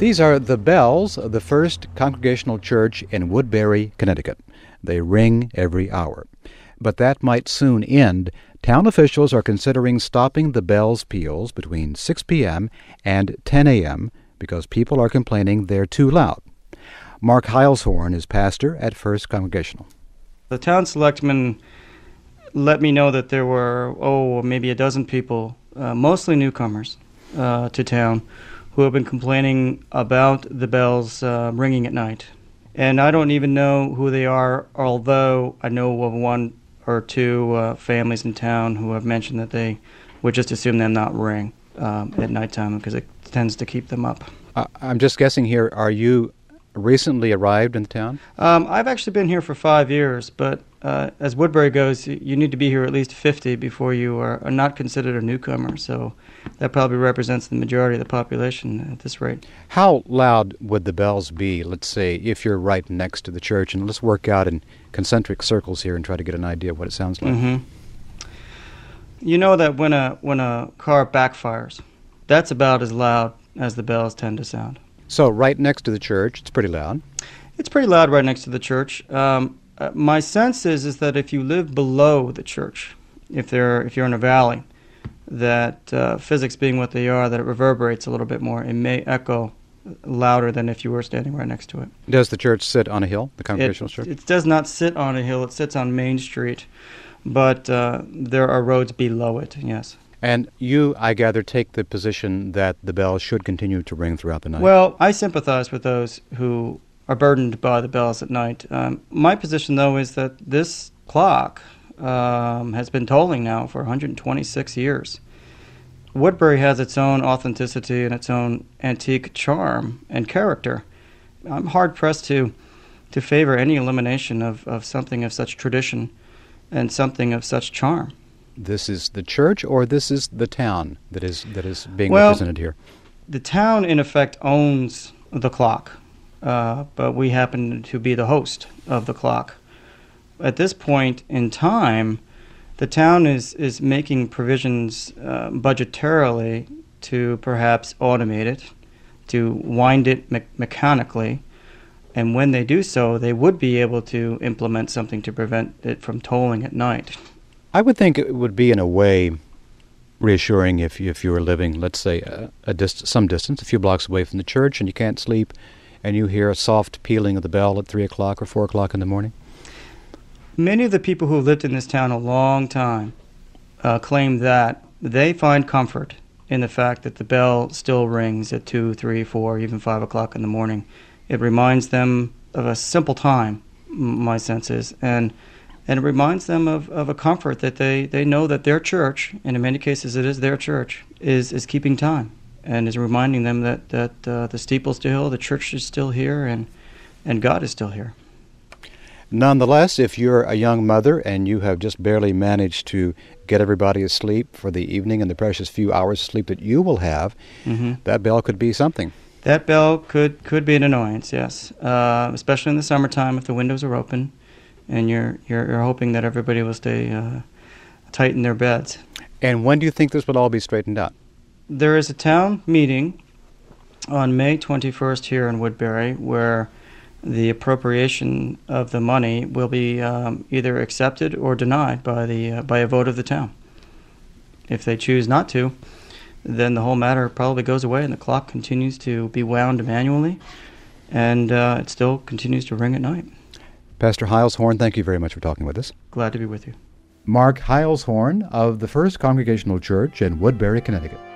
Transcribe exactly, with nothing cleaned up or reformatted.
These are the bells of the First Congregational Church in Woodbury, Connecticut. They ring every hour. But that might soon end. Town officials are considering stopping the bells' peals between six p.m. and ten a.m. because people are complaining they're too loud. Mark Heilshorn is pastor at First Congregational. The town selectmen let me know that there were, oh, maybe a dozen people, uh, mostly newcomers uh, to town, who have been complaining about the bells uh, ringing at night. And I don't even know who they are, although I know of one or two uh, families in town who have mentioned that they would just assume them not ring um, at nighttime because it tends to keep them up. Uh, I'm just guessing here, are you recently arrived in the town? Um, I've actually been here for five years, but uh, as Woodbury goes, you need to be here at least fifty before you are, are not considered a newcomer, so that probably represents the majority of the population at this rate. How loud would the bells be, let's say, if you're right next to the church? And let's work out in concentric circles here and try to get an idea of what it sounds like. Mm-hmm. You know that when a when a car backfires, that's about as loud as the bells tend to sound. So right next to the church, it's pretty loud. It's pretty loud right next to the church. Um, uh, my sense is is that if you live below the church, if there if you're in a valley, that uh, physics being what they are, that it reverberates a little bit more. It may echo louder than if you were standing right next to it. Does the church sit on a hill, the Congregational it, Church? It does not sit on a hill. It sits on Main Street, but uh, there are roads below it, yes. And you, I gather, take the position that the bells should continue to ring throughout the night. Well, I sympathize with those who are burdened by the bells at night. Um, my position, though, is that this clock um, has been tolling now for one hundred twenty-six years. Woodbury has its own authenticity and its own antique charm and character. I'm hard-pressed to to favor any elimination of, of something of such tradition and something of such charm. This is the church, or this is the town that is that is being well, represented here? The town, in effect, owns the clock, uh, but we happen to be the host of the clock. At this point in time, the town is, is making provisions uh, budgetarily to perhaps automate it, to wind it me- mechanically, and when they do so, they would be able to implement something to prevent it from tolling at night. I would think it would be, in a way, reassuring if you, if you were living, let's say, a, a dist- some distance, a few blocks away from the church, and you can't sleep, and you hear a soft pealing of the bell at three o'clock or four o'clock in the morning. Many of the people who have lived in this town a long time uh, claim that they find comfort in the fact that the bell still rings at two, three, four, even five o'clock in the morning. It reminds them of a simple time, my sense is, and and it reminds them of, of a comfort that they, they know that their church, and in many cases it is their church, is, is keeping time and is reminding them that, that uh, the steeple's still, the church is still here, and, and God is still here. Nonetheless, if you're a young mother and you have just barely managed to get everybody asleep for the evening and the precious few hours of sleep that you will have, mm-hmm. that bell could be something. That bell could, could be an annoyance, yes, uh, especially in the summertime if the windows are open and you're you're, you're hoping that everybody will stay uh, tight in their beds. And when do you think this will all be straightened out? There is a town meeting on May twenty-first here in Woodbury where the appropriation of the money will be um, either accepted or denied by the uh, by a vote of the town. If they choose not to, then the whole matter probably goes away and the clock continues to be wound manually, and uh, it still continues to ring at night. Pastor Heilshorn, thank you very much for talking with us. Glad to be with you. Mark Heilshorn of the First Congregational Church in Woodbury, Connecticut.